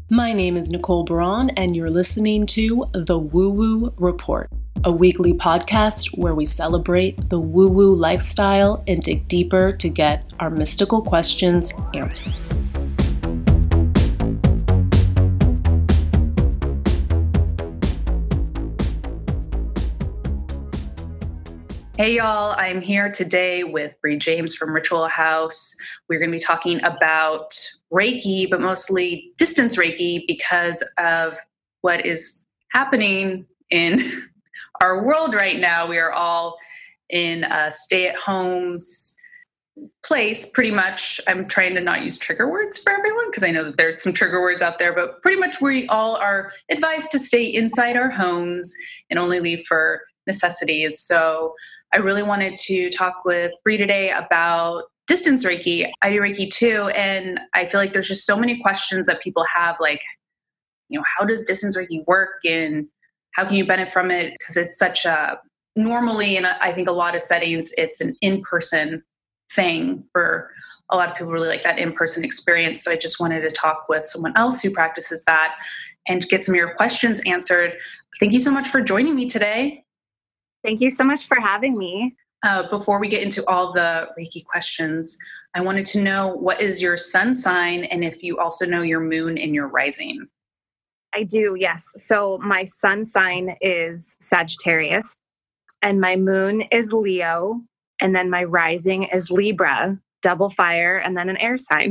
My name is Nicole Braun, and you're listening to The Woo Woo Report, a weekly podcast where we celebrate the woo woo lifestyle and dig deeper to get our mystical questions answered. Hey y'all, I'm here today with Bree James from Ritual House. We're going to be talking about Reiki, but mostly distance Reiki because of what is happening in our world right now. We are all in a stay-at-home place, pretty much. I'm trying to not use trigger words for everyone because I know that there's some trigger words out there, but pretty much we all are advised to stay inside our homes and only leave for necessities. So I really wanted to talk with Bree today about distance Reiki. I do Reiki too, and I feel like there's just so many questions that people have, like, how does distance Reiki work and how can you benefit from it? Because it's such a, normally, in I think a lot of settings, it's an in-person thing for a lot of people, really like that in-person experience. So I just wanted to talk with someone else who practices that and get some of your questions answered. Thank you so much for joining me today. Thank you so much for having me. Before we get into all the Reiki questions, I wanted to know, what is your sun sign, and if you also know your moon and your rising? I do, yes. So my sun sign is Sagittarius, and my moon is Leo, and then my rising is Libra, double fire, and then an air sign.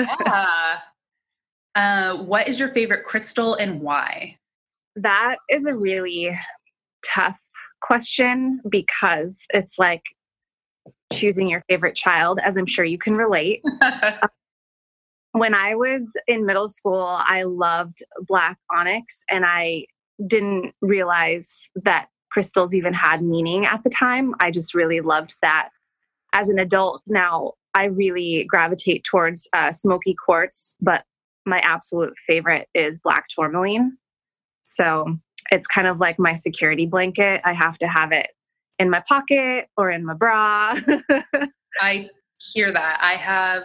Yeah. What is your favorite crystal and why? That is a really tough question because it's like choosing your favorite child, as I'm sure you can relate. When I was in middle school, I loved black onyx, and I didn't realize that crystals even had meaning at the time. I just really loved that. As an adult now, I really gravitate towards smoky quartz, but my absolute favorite is black tourmaline. So it's kind of like my security blanket. I have to have it in my pocket or in my bra. I hear that. I have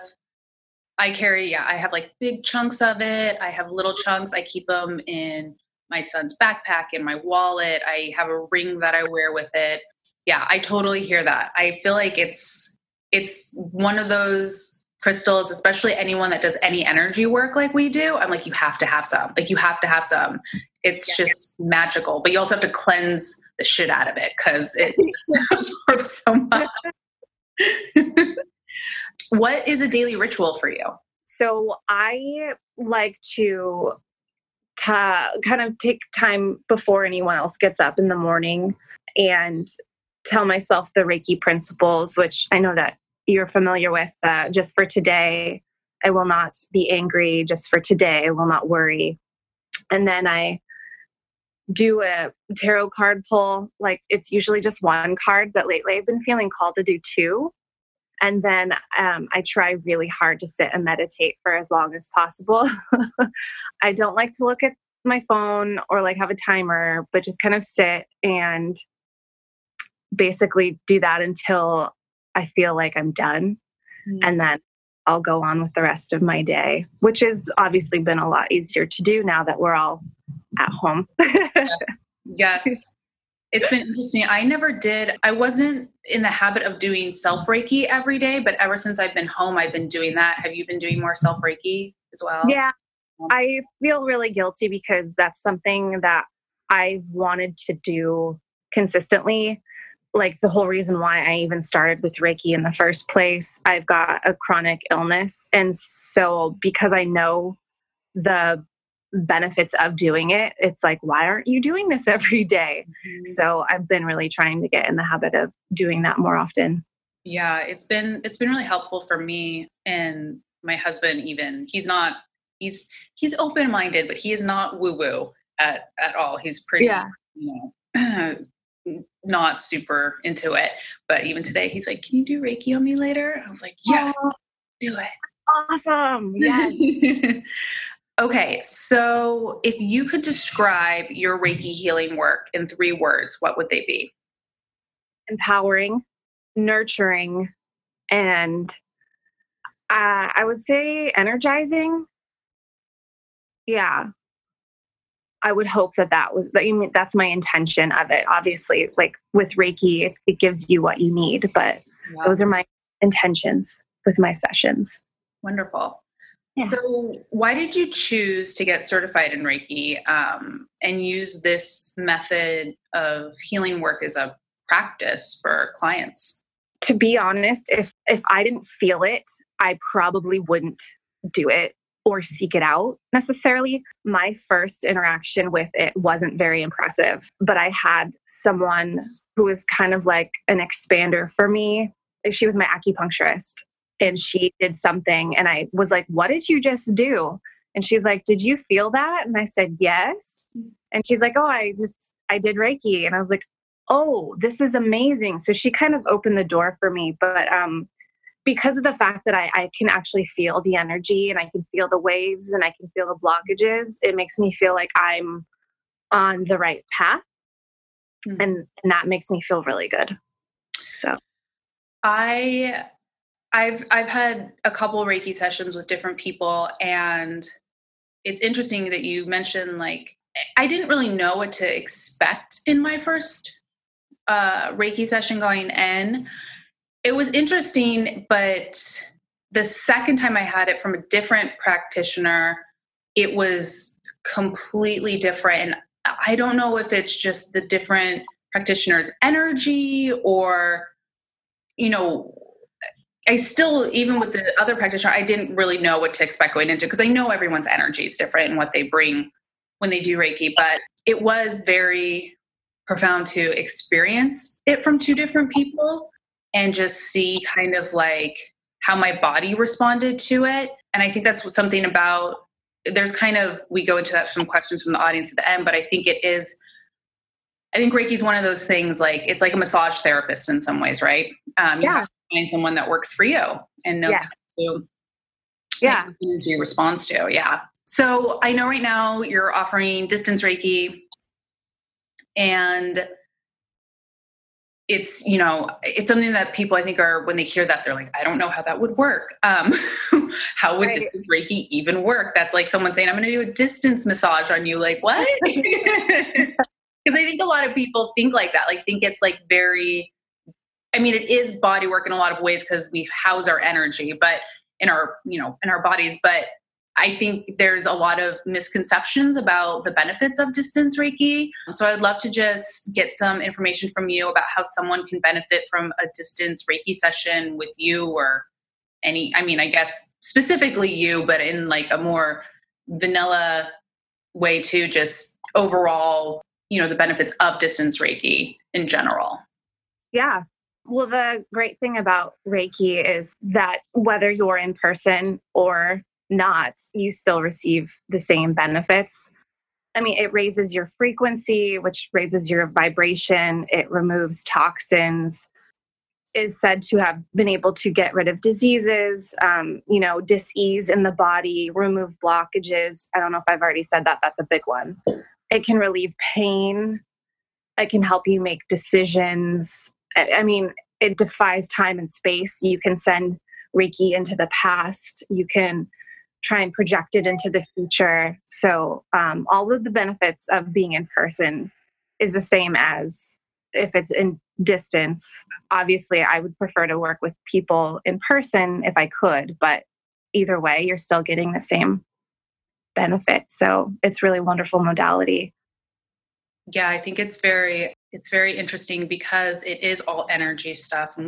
like big chunks of it. I have little chunks. I keep them in my son's backpack, in my wallet. I have a ring that I wear with it. Yeah, I totally hear that. I feel like it's one of those crystals, especially anyone that does any energy work like we do. I'm like, you have to have some. Like, you have to have some. It's just magical. But you also have to cleanse the shit out of it because it absorbs so much. What is a daily ritual for you? So I like to kind of take time before anyone else gets up in the morning and tell myself the Reiki principles, which I know that you're familiar with. Just for today, I will not be angry. Just for today, I will not worry. And then I do a tarot card pull. Like, it's usually just one card, but lately I've been feeling called to do two. And then I try really hard to sit and meditate for as long as possible. I don't like to look at my phone or like have a timer, but just kind of sit and basically do that until I feel like I'm done. And then I'll go on with the rest of my day, which has obviously been a lot easier to do now that we're all at home. Yes. It's been interesting. I wasn't in the habit of doing self-Reiki every day, but ever since I've been home, I've been doing that. Have you been doing more self-Reiki as well? Yeah. I feel really guilty because that's something that I wanted to do consistently. Like, the whole reason why I even started with Reiki in the first place, I've got a chronic illness. And so because I know the benefits of doing it, it's like, why aren't you doing this every day? Mm-hmm. So I've been really trying to get in the habit of doing that more often. Yeah, it's been really helpful for me and my husband. Even he's open-minded, but he is not woo-woo at all. He's pretty, not super into it. But even today, he's like, "Can you do Reiki on me later?" I was like, "Yeah, do it." Awesome. Yes. Okay, so if you could describe your Reiki healing work in 3 words, what would they be? Empowering, nurturing, and I would say energizing. Yeah. I would hope that's my intention of it. Obviously, like with Reiki, it gives you what you need, but Yeah. those are my intentions with my sessions. Wonderful. Yeah. So why did you choose to get certified in Reiki and use this method of healing work as a practice for clients? To be honest, if I didn't feel it, I probably wouldn't do it or seek it out necessarily. My first interaction with it wasn't very impressive, but I had someone who was kind of like an expander for me. She was my acupuncturist, and she did something, and I was like, "What did you just do?" And she's like, "Did you feel that?" And I said, "Yes." And she's like, "Oh, I did Reiki." And I was like, "Oh, this is amazing." So she kind of opened the door for me, but because of the fact that I can actually feel the energy and I can feel the waves and I can feel the blockages, it makes me feel like I'm on the right path. Mm-hmm. And that makes me feel really good. So I've had a couple Reiki sessions with different people, and it's interesting that you mentioned, like, I didn't really know what to expect in my first Reiki session going in. It was interesting, but the second time I had it from a different practitioner, it was completely different. And I don't know if it's just the different practitioner's energy or, I still, even with the other practitioner, I didn't really know what to expect going into, because I know everyone's energy is different and what they bring when they do Reiki, but it was very profound to experience it from two different people and just see kind of like how my body responded to it. And I think that's something about, we go into that, some questions from the audience at the end, but I think Reiki is one of those things, like, it's like a massage therapist in some ways, right? You have to find someone that works for you and knows how to energy responds to. Yeah. So I know right now you're offering distance Reiki, and it's something that people, I think, are, when they hear that, they're like, I don't know how that would work. How would distance Reiki even work? That's like someone saying, I'm going to do a distance massage on you. Like, what? Because I think a lot of people think like that, like think it's like it is body work in a lot of ways because we house our energy, but in our bodies. But I think there's a lot of misconceptions about the benefits of distance Reiki. So I'd love to just get some information from you about how someone can benefit from a distance Reiki session with you, or I guess specifically you, but in like a more vanilla way too, just overall, the benefits of distance Reiki in general. Yeah. Well, the great thing about Reiki is that whether you're in person or not, you still receive the same benefits. It raises your frequency, which raises your vibration. It removes toxins, is said to have been able to get rid of diseases, dis-ease in the body, remove blockages. I don't know if I've already said that. That's a big one. It can relieve pain. It can help you make decisions. It defies time and space. You can send Reiki into the past. You can try and project it into the future. So all of the benefits of being in person is the same as if it's in distance. Obviously, I would prefer to work with people in person if I could, but either way, you're still getting the same benefit. So it's really wonderful modality. Yeah, I think it's very interesting because it is all energy stuff. And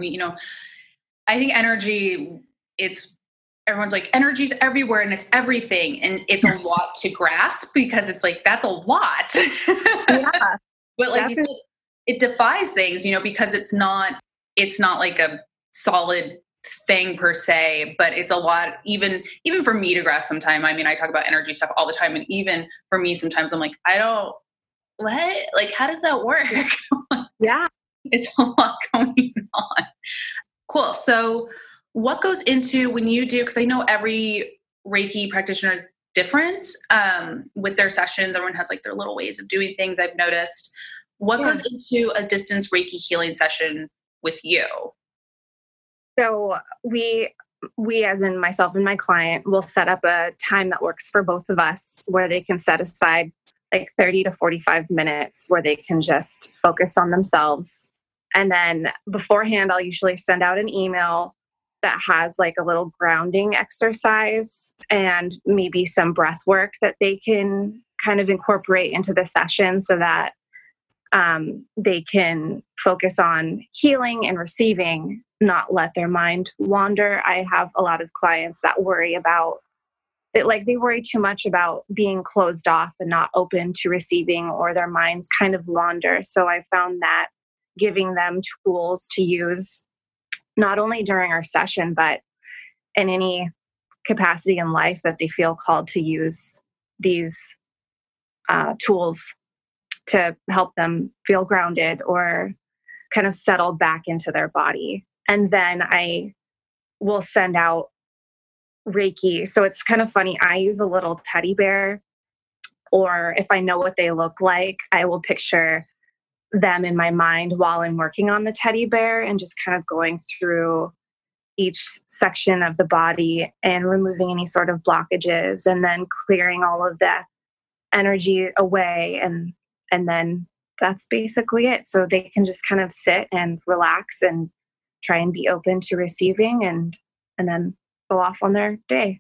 I think energy, everyone's like, energy's everywhere and it's everything. And it's a lot to grasp because it's like, that's a lot. Yeah. But like you said, it defies things, because it's not like a solid thing per se, but it's a lot, even for me to grasp sometime. I talk about energy stuff all the time. And even for me, sometimes I'm like, what? Like, how does that work? Yeah. It's a lot going on. Cool. So what goes into when you do, because I know every Reiki practitioner is different with their sessions. Everyone has like their little ways of doing things, I've noticed. What goes into a distance Reiki healing session with you? So we we, as in myself and my client, will set up a time that works for both of us where they can set aside like 30 to 45 minutes where they can just focus on themselves. And then beforehand, I'll usually send out an email that has like a little grounding exercise and maybe some breath work that they can kind of incorporate into the session so that they can focus on healing and receiving, not let their mind wander. I have a lot of clients that worry about it, like they worry too much about being closed off and not open to receiving, or their minds kind of wander. So I found that giving them tools to use not only during our session, but in any capacity in life that they feel called to use these tools to help them feel grounded or kind of settle back into their body. And then I will send out Reiki. So it's kind of funny. I use a little teddy bear, or if I know what they look like, I will picture them in my mind while I'm working on the teddy bear and just kind of going through each section of the body and removing any sort of blockages and then clearing all of the energy away. And then that's basically it. So they can just kind of sit and relax and try and be open to receiving and then go off on their day.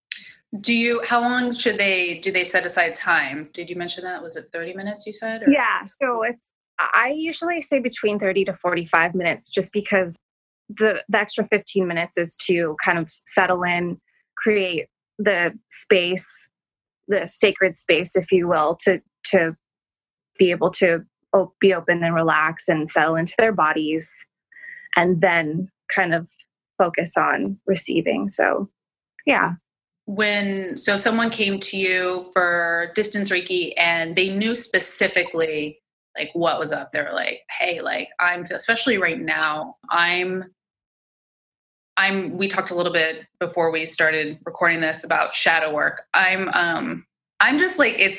How long do they set aside time? Did you mention that? Was it 30 minutes you said? Or? Yeah. So I usually say between 30 to 45 minutes, just because the extra 15 minutes is to kind of settle in, create the space, the sacred space, if you will, to be able to be open and relax and settle into their bodies, and then kind of focus on receiving. So, yeah. So someone came to you for distance Reiki and they knew specifically like what was up. They were like, hey, like especially right now, we talked a little bit before we started recording this about shadow work. I'm just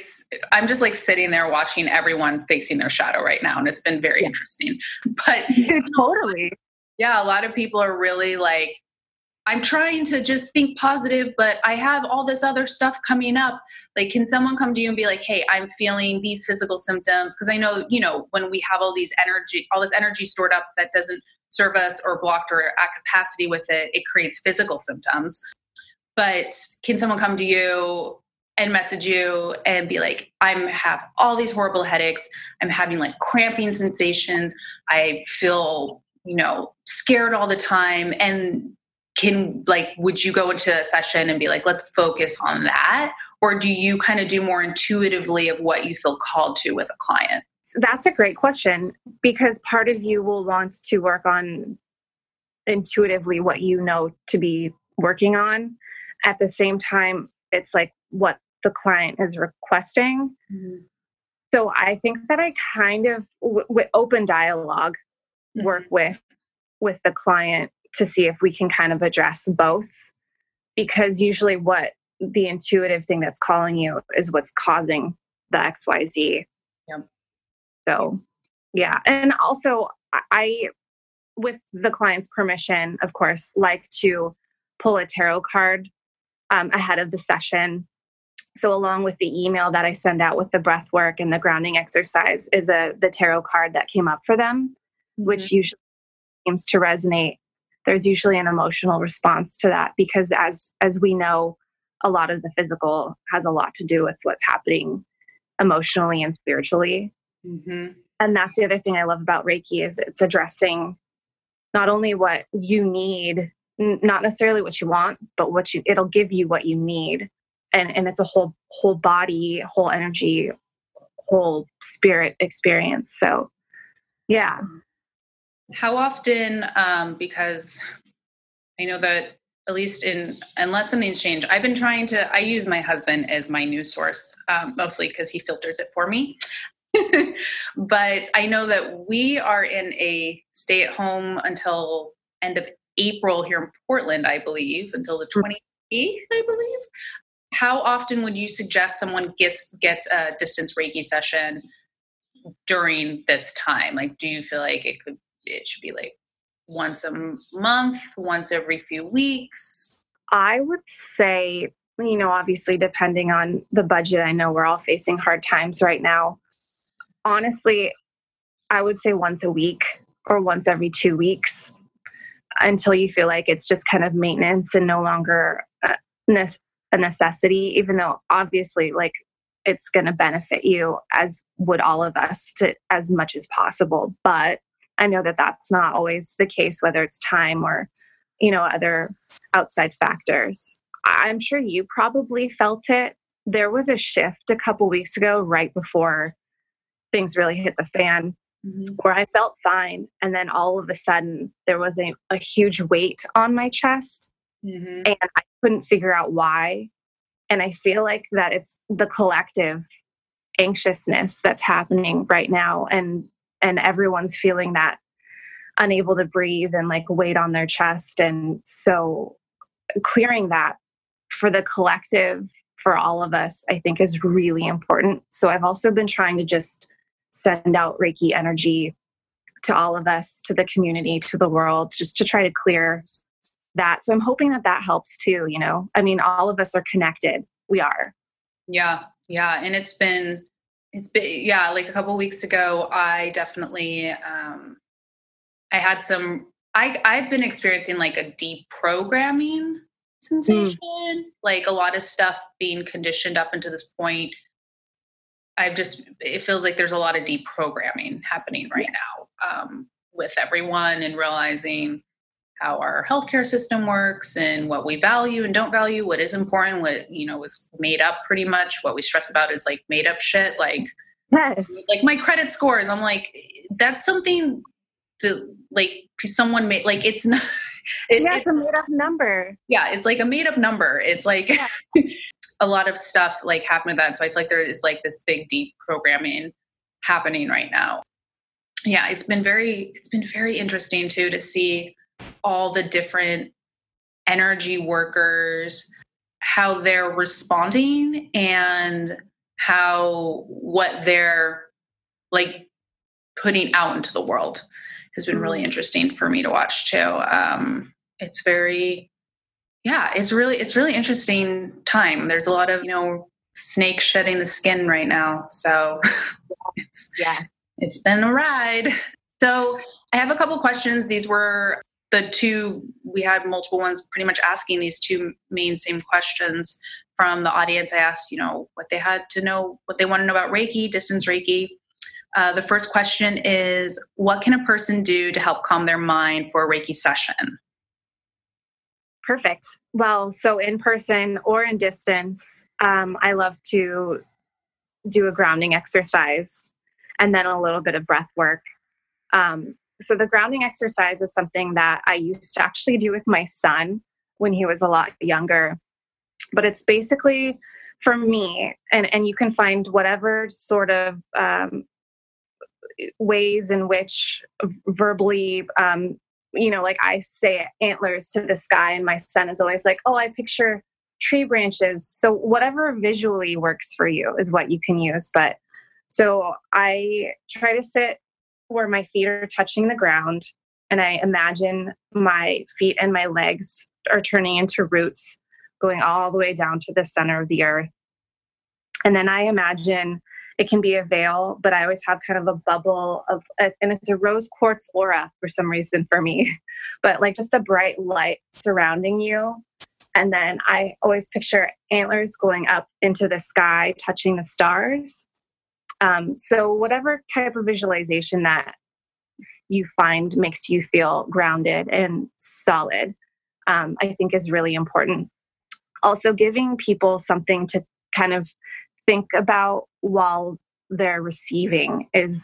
like sitting there watching everyone facing their shadow right now. And it's been very interesting, but totally. Yeah. A lot of people are really like, I'm trying to just think positive, but I have all this other stuff coming up. Like, can someone come to you and be like, hey, I'm feeling these physical symptoms? Because I know, when we have all this energy stored up that doesn't serve us or blocked or at capacity with it, it creates physical symptoms. But can someone come to you and message you and be like, I have all these horrible headaches. I'm having like cramping sensations. I feel, scared all the time. And would you go into a session and be like, let's focus on that? Or do you kind of do more intuitively of what you feel called to with a client? That's a great question, because part of you will want to work on intuitively what you know to be working on. At the same time, it's like what the client is requesting. Mm-hmm. So I think that I kind of, with open dialogue, mm-hmm. work with the client to see if we can kind of address both, because usually what the intuitive thing that's calling you is what's causing the XYZ. Yep. So, yeah. And also I, with the client's permission, of course, like to pull a tarot card ahead of the session. So along with the email that I send out with the breath work and the grounding exercise is the tarot card that came up for them, mm-hmm. which usually seems to resonate. There's usually an emotional response to that, because as we know, a lot of the physical has a lot to do with what's happening emotionally and spiritually. Mm-hmm. And that's the other thing I love about Reiki is it's addressing not only what you need, not necessarily what you want, but it'll give you what you need. And it's a whole body, whole energy, whole spirit experience. So, yeah. How often, because I know that at least unless something's changed, I've been I use my husband as my news source, mostly because he filters it for me. But I know that we are in a stay at home until end of April here in Portland, I believe, until the 28th, I believe. How often would you suggest someone gets a distance Reiki session during this time? Like, do you feel like it should be like once a month, once every few weeks? I would say, obviously depending on the budget, I know we're all facing hard times right now. Honestly, I would say once a week or once every 2 weeks until you feel like it's just kind of maintenance and no longer a necessity, even though obviously like it's going to benefit you, as would all of us, to as much as possible. But I know that that's not always the case, whether it's time or, other outside factors. I'm sure you probably felt it. There was a shift a couple weeks ago, right before things really hit the fan, where I felt fine. And then all of a sudden there was a huge weight on my chest, and I couldn't figure out why. And I feel like that it's the collective anxiousness that's happening right now. And everyone's feeling that unable to breathe and like weight on their chest. And so clearing that for the collective, for all of us, I think is really important. So I've also been trying to just send out Reiki energy to all of us, to the community, to the world, just to try to clear that. So I'm hoping that that helps too, I mean, all of us are connected. We are. Yeah. Yeah. And it's been, yeah, like a couple of weeks ago, I definitely, I've been experiencing like a deprogramming sensation, like a lot of stuff being conditioned up until this point. It feels like there's a lot of deprogramming happening right now, with everyone, and realizing how our healthcare system works and what we value and don't value, what is important, what, is made up pretty much. What we stress about is like made up shit. Like, yes. Like my credit scores. I'm like, that's something that like someone made, like, it's not, it's a made up number. Yeah. It's like a made up number. It's like a lot of stuff like happened with that. So I feel like there is like this big deep programming happening right now. Yeah. It's been very interesting too, to see all the different energy workers, how they're responding, and what they're like putting out into the world has been really interesting for me to watch too. It's really interesting time. There's a lot of, snakes shedding the skin right now. So it's been a ride. So I have a couple questions. These were we had multiple ones pretty much asking these two same questions from the audience. I asked, what they had to know, what they want to know about Reiki, distance Reiki. The first question is, what can a person do to help calm their mind for a Reiki session? Perfect. Well, so in person or in distance, I love to do a grounding exercise and then a little bit of breath work. So the grounding exercise is something that I used to actually do with my son when he was a lot younger. But it's basically for me, and you can find whatever sort of ways in which verbally, like I say antlers to the sky, and my son is always like, oh, I picture tree branches. So whatever visually works for you is what you can use. But so I try to sit where my feet are touching the ground, and I imagine my feet and my legs are turning into roots going all the way down to the center of the earth. And then I imagine it can be a veil, but I always have kind of a bubble and it's a rose quartz aura for some reason for me, but like just a bright light surrounding you. And then I always picture antlers going up into the sky, touching the stars. So whatever type of visualization that you find makes you feel grounded and solid, I think is really important. Also, giving people something to kind of think about while they're receiving is,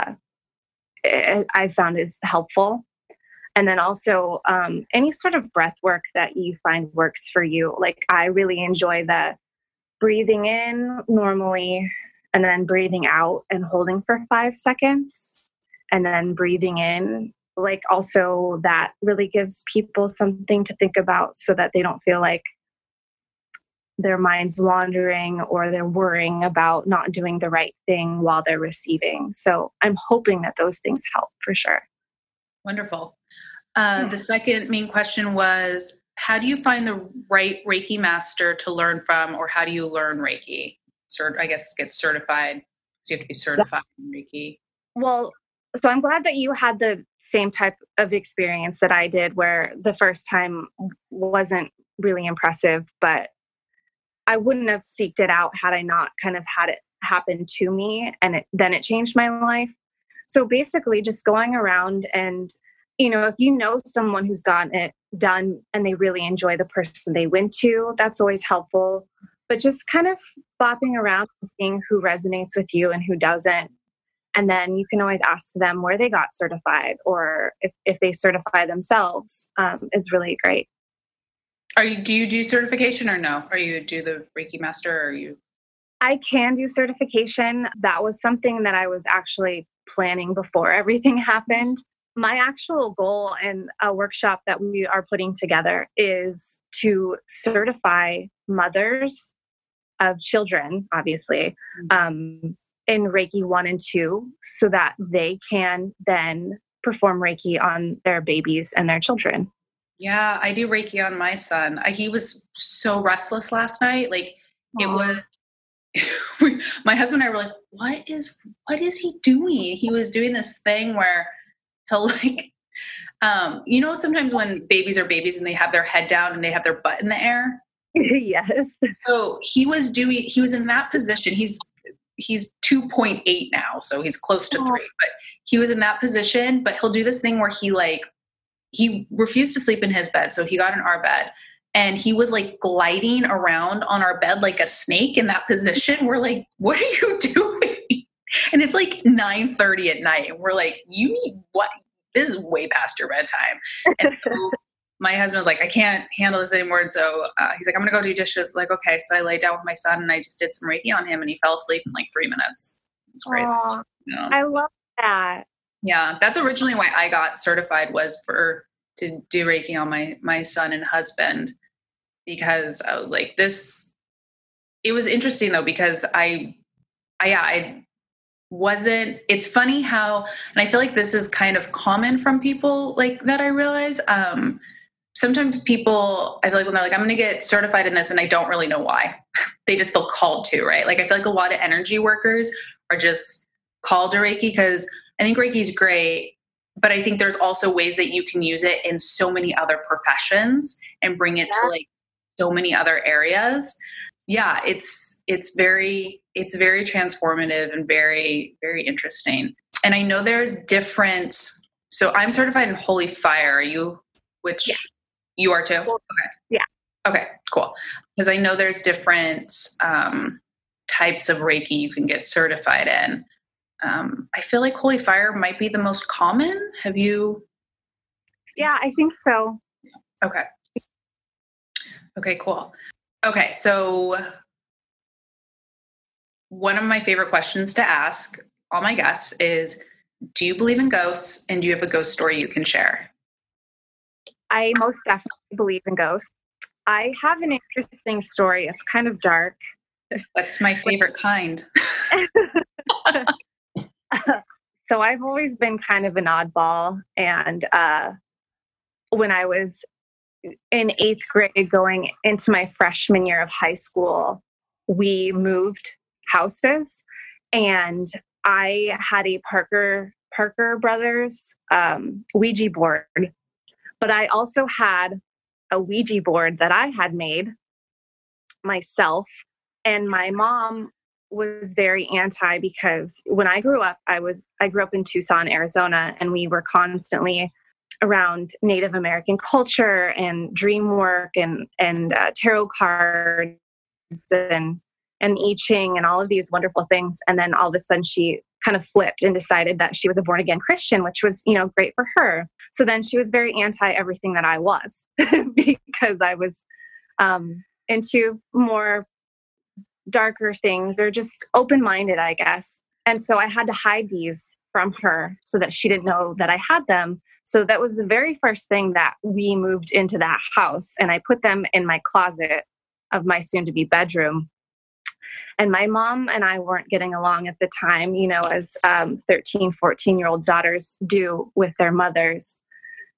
I found is helpful. And then also any sort of breath work that you find works for you. Like I really enjoy the breathing in normally, and then breathing out and holding for 5 seconds, and then breathing in. Like also that really gives people something to think about so that they don't feel like their mind's wandering or they're worrying about not doing the right thing while they're receiving. So I'm hoping that those things help for sure. Wonderful. The second main question was, how do you find the right Reiki master to learn from, or how do you learn Reiki? I guess get certified. So you have to be certified in Reiki. Well, so I'm glad that you had the same type of experience that I did, where the first time wasn't really impressive, but I wouldn't have seeked it out had I not kind of had it happen to me, and then it changed my life. So basically just going around and, if you know someone who's gotten it done and they really enjoy the person they went to, that's always helpful. But just kind of bopping around and seeing who resonates with you and who doesn't. And then you can always ask them where they got certified, or if they certify themselves, is really great. Do you do certification or no? Or you do the Reiki master, or you? I can do certification. That was something that I was actually planning before everything happened. My actual goal and a workshop that we are putting together is to certify mothers of children, obviously, in Reiki 1 and 2, so that they can then perform Reiki on their babies and their children. Yeah, I do Reiki on my son. He was so restless last night. Like, it was, my husband and I were like, what is he doing? He was doing this thing where he'll like, sometimes when babies are babies and they have their head down and they have their butt in the air. Yes. So he was in that position. He's 2.8 now, so he's close to 3, but he was in that position. But he'll do this thing where he refused to sleep in his bed. So he got in our bed and he was like gliding around on our bed like a snake in that position. We're like, what are you doing? And it's like 9:30 at night. And we're like, you need what? This is way past your bedtime. And so my husband was like, I can't handle this anymore. And so he's like, I'm going to go do dishes. Like, okay. So I laid down with my son and I just did some Reiki on him and he fell asleep in like 3 minutes. It's great. I love that. Yeah. That's originally why I got certified, was to do Reiki on my son and husband, because I was like, it was interesting though, because I wasn't, it's funny how, and I feel like this is kind of common from people like that. I realize, sometimes people, I feel like when they're like, I'm going to get certified in this and I don't really know why, they just feel called to, right? Like, I feel like a lot of energy workers are just called to Reiki, because I think Reiki is great, but I think there's also ways that you can use it in so many other professions and bring it to like so many other areas. Yeah, it's very transformative and very, very interesting. And I know there's different, so I'm certified in Holy Fire. Are you, you are too? Okay. Yeah. Okay, cool. Because I know there's different types of Reiki you can get certified in. I feel like Holy Fire might be the most common. Have you? Yeah, I think so. Okay. Okay, cool. Okay, so one of my favorite questions to ask all my guests is, do you believe in ghosts, and do you have a ghost story you can share? I most definitely believe in ghosts. I have an interesting story. It's kind of dark. That's my favorite kind. So I've always been kind of an oddball. And when I was in 8th grade, going into my freshman year of high school, we moved houses, and I had a Parker Brothers Ouija board, but I also had a Ouija board that I had made myself. And my mom was very anti, because when I grew up, I grew up in Tucson, Arizona, and we were constantly around Native American culture and dream work and tarot cards and I Ching and all of these wonderful things. And then all of a sudden she kind of flipped and decided that she was a born again Christian, which was, great for her. So then she was very anti everything that I was because I was into more darker things, or just open-minded, I guess. And so I had to hide these from her so that she didn't know that I had them. So that was the very first thing that we moved into that house. And I put them in my closet of my soon-to-be bedroom. And my mom and I weren't getting along at the time, as 13, 14-year-old daughters do with their mothers.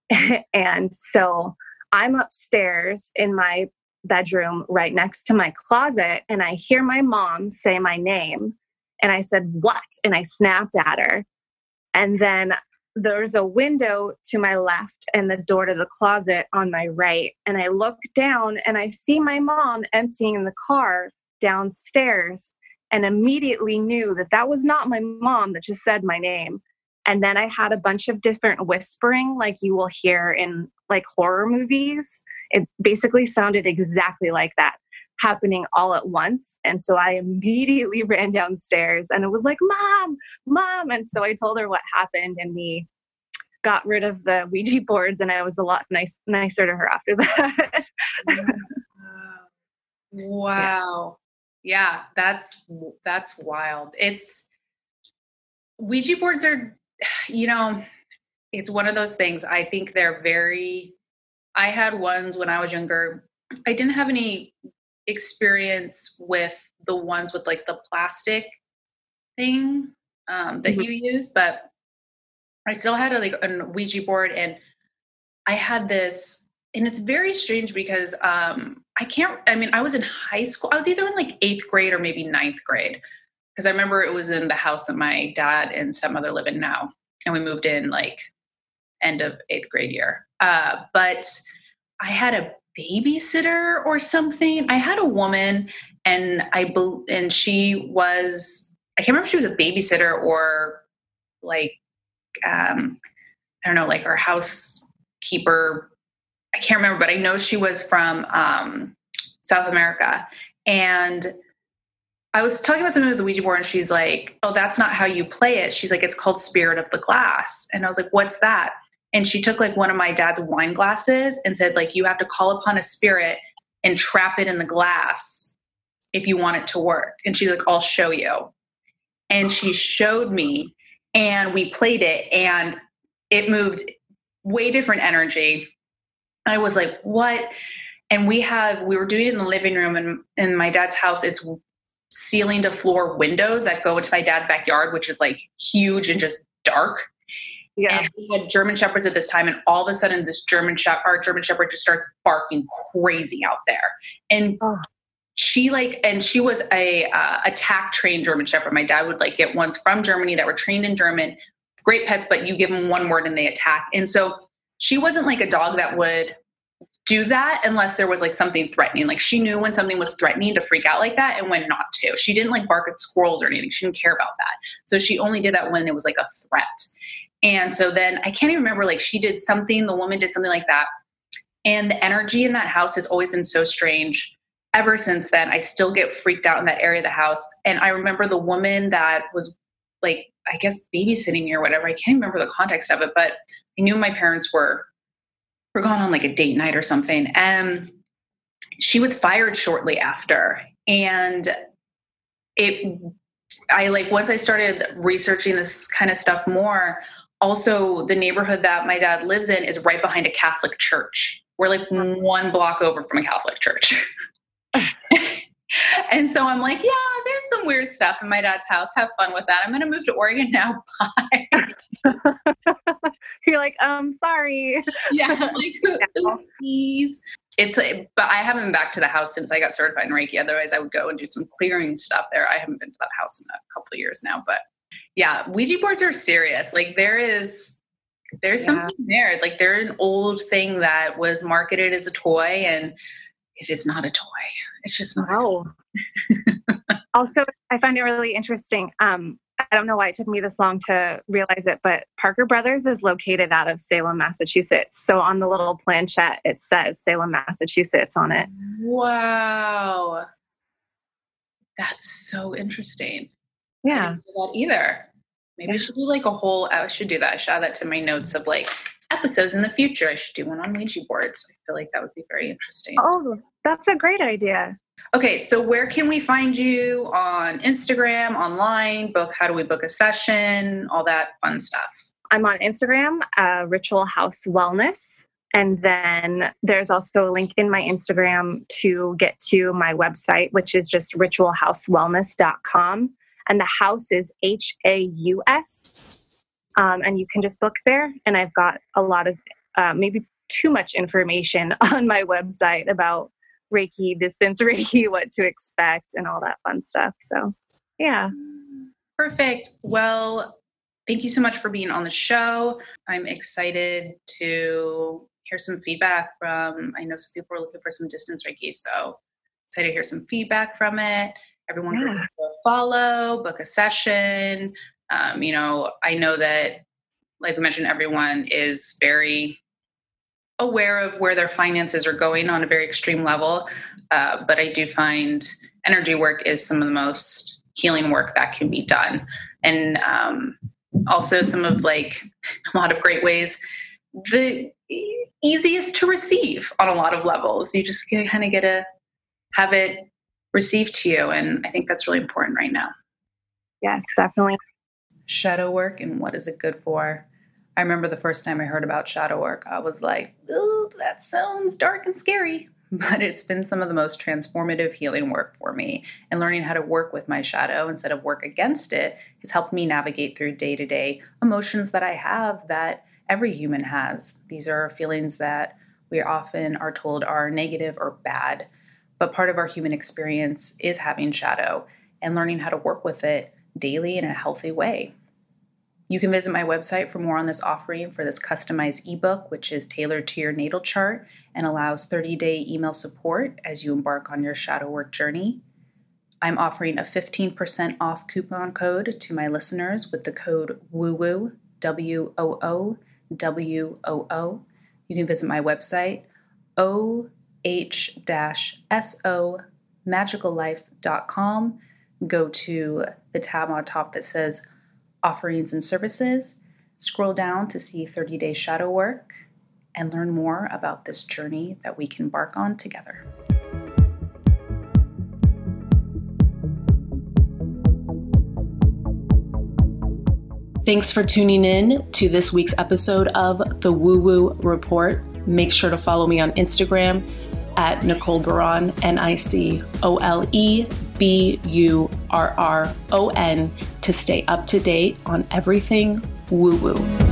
And so I'm upstairs in my bedroom right next to my closet, and I hear my mom say my name. And I said, "What?" And I snapped at her. And then there's a window to my left and the door to the closet on my right. And I look down and I see my mom emptying the car downstairs, and immediately knew that that was not my mom that just said my name. And then I had a bunch of different whispering like you will hear in like horror movies. It basically sounded exactly like that happening all at once. And so I immediately ran downstairs and it was like, "Mom, Mom." And so I told her what happened, and we got rid of the Ouija boards, and I was a lot nicer to her after that. Wow. Yeah, that's wild. It's Ouija boards are, it's one of those things. I think I had ones when I was younger. I didn't have any experience with the ones with like the plastic thing that you use, but I still had a Ouija board, and I had this, and it's very strange because I was in high school. I was either in like 8th grade or maybe 9th grade, because I remember it was in the house that my dad and stepmother live in now, and we moved in like end of 8th grade year. But I had a babysitter or something. I had a woman, and she was, I can't remember if she was a babysitter or like, I don't know, like our housekeeper. I can't remember, but I know she was from South America. And I was talking about something with the Ouija board, and she's like, "Oh, that's not how you play it." She's like, "It's called Spirit of the Glass." And I was like, "What's that?" And she took like one of my dad's wine glasses and said, like, "You have to call upon a spirit and trap it in the glass if you want it to work." And she's like, "I'll show you." And she showed me, and we played it, and it moved way different energy. I was like, "What?" And we were doing it in the living room, and in my dad's house, it's ceiling to floor windows that go into my dad's backyard, which is like huge and just dark. Yeah. And we had German Shepherds at this time, and all of a sudden our German Shepherd just starts barking crazy out there. And she was a attack trained German Shepherd. My dad would like get ones from Germany that were trained in German, great pets, but you give them one word and they attack. And so she wasn't like a dog that would do that unless there was like something threatening. Like she knew when something was threatening to freak out like that and when not to. She didn't like bark at squirrels or anything. She didn't care about that. So she only did that when it was like a threat. And so then I can't even remember, like the woman did something like that. And the energy in that house has always been so strange. Ever since then, I still get freaked out in that area of the house. And I remember the woman that was like, I guess babysitting me or whatever. I can't remember the context of it, but I knew my parents were gone on like a date night or something. And she was fired shortly after. And once I started researching this kind of stuff more, also the neighborhood that my dad lives in is right behind a Catholic church. We're like one block over from a Catholic church. And so I'm like, yeah, there's some weird stuff in my dad's house. Have fun with that. I'm going to move to Oregon now. Bye. You're like, sorry. Yeah, like, please. But I haven't been back to the house since I got certified in Reiki. Otherwise, I would go and do some clearing stuff there. I haven't been to that house in a couple of years now. But yeah, Ouija boards are serious. Like there's something there. Like they're an old thing that was marketed as a toy, and it is not a toy. It's just not. Wow. Also, I find it really interesting. I don't know why it took me this long to realize it, but Parker Brothers is located out of Salem, Massachusetts. So on the little planchette, it says Salem, Massachusetts on it. Wow. That's so interesting. Yeah. I didn't know that either. Maybe I should do like I should do that. I should add that to my notes of like episodes in the future. I should do one on Ouija boards. I feel like that would be very interesting. Oh, that's a great idea. Okay, so where can we find you on Instagram, online, how do we book a session, all that fun stuff? I'm on Instagram, Ritual House Wellness. And then there's also a link in my Instagram to get to my website, which is just ritualhousewellness.com. And the house is HAUS. And you can just book there. And I've got a lot of maybe too much information on my website about Reiki, distance Reiki, what to expect, and all that fun stuff. So, yeah. Perfect. Well, thank you so much for being on the show. I'm excited to hear some feedback from, I know some people are looking for some distance Reiki, so excited to hear some feedback from it. Everyone can follow, book a session. I know that, like we mentioned, everyone is very aware of where their finances are going on a very extreme level. But I do find energy work is some of the most healing work that can be done. And also some of a lot of great ways, the easiest to receive on a lot of levels. You just kind of get to have it received to you. And I think that's really important right now. Yes, definitely. Shadow work and what is it good for? I remember the first time I heard about shadow work, I was like, ooh, that sounds dark and scary. But it's been some of the most transformative healing work for me. And learning how to work with my shadow instead of work against it has helped me navigate through day-to-day emotions that I have that every human has. These are feelings that we often are told are negative or bad. But part of our human experience is having shadow and learning how to work with it daily in a healthy way. You can visit my website for more on this offering for this customized ebook, which is tailored to your natal chart and allows 30-day email support as you embark on your shadow work journey. I'm offering a 15% off coupon code to my listeners with the code WOOWOO, WOOWOO. You can visit my website, oh-somagicallife.com. Go to the tab on top that says Offerings and Services, scroll down to see 30-day shadow work, and learn more about this journey that we can embark on together. Thanks for tuning in to this week's episode of the Woo Woo Report. Make sure to follow me on Instagram at Nicole Burron, NicoleBurron, to stay up to date on everything woo-woo.